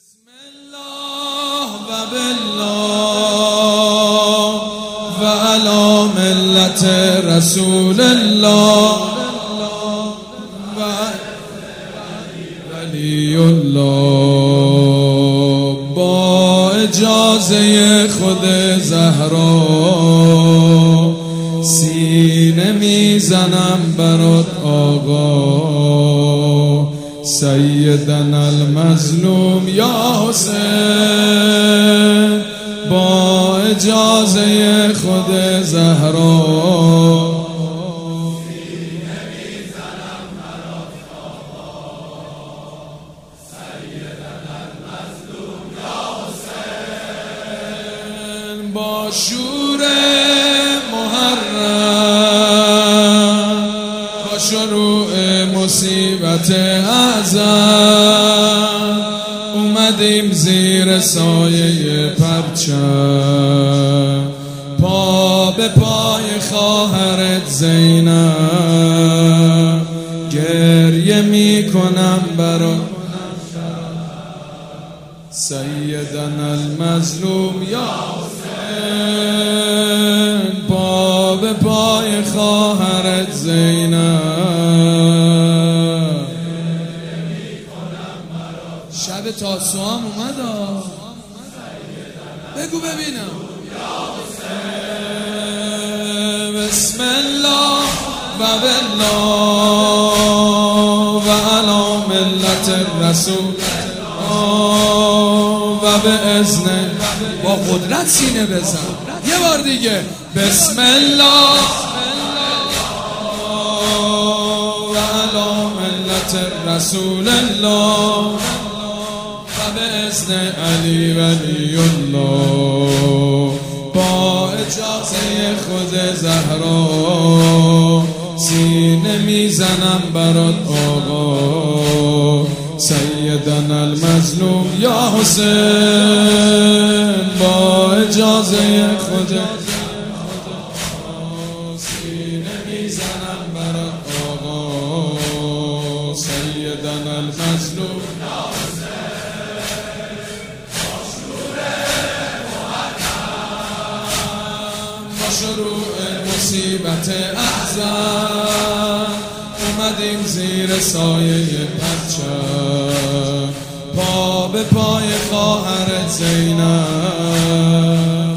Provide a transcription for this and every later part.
بسم الله و بالله و علی ملت رسول الله و ولی الله. با اجازه خود زهرا سینه میزنم برات آقا، سیدنا المظلوم یا حسین. با اجازه خود زهرا سینه میزنم برات آقا، سیدنا المظلوم یا حسین. با شور محرم، با شروع مصیبت اعظم، اومدیم زیر سایه پرچم، پا به پای خواهرت زینب، گریه میکنم برات سیدنا المظلوم یا حسین. پا به پای خواهرت زینب، شب تاسوعا اومد. بگو ببینم. بسم الله و بالله و علی ملت رسول و به اذن. با قدرت سینه بزن یه بار دیگه. بسم الله و علی ملت رسول الله و به اذن علی ولی الله. با اجازه خود زهرا سینه میزنم برات آقا، سیدنا المظلوم یا حسین. با اجازه خود سینه میزنم برات آقا، سیدنا المظلوم یا حسین. با شور محرم، با شروع مصیبت اعظم، اومدیم زیر سایه پرچم، پا به پای خواهر زینب،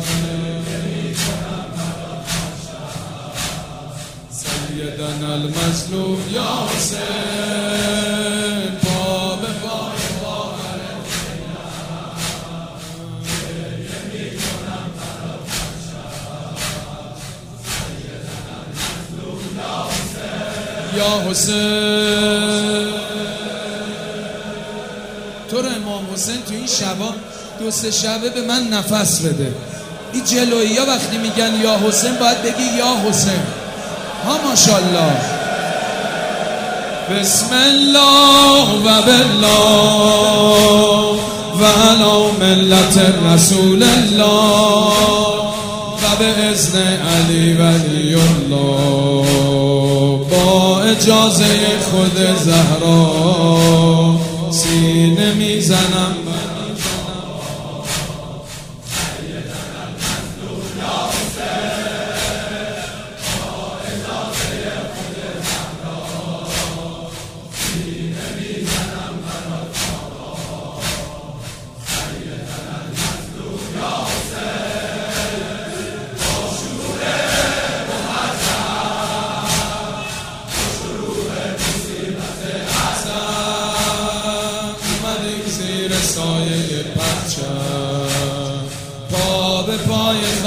سیدنا المظلوم یا حسین. پا به پای خواهر زینب، یا حسین. تو رو امام حسین تو این شبا دو سه شبه به من نفس بده. این جلویی ها وقتی میگن یا حسین باید بگی یا حسین. ها ماشاءالله. بسم الله و بالله و علی ملت رسول الله و به اذن علی ولی الله. با اجازه خود زهرا سینه میزنم سایه پرچم، پا به پای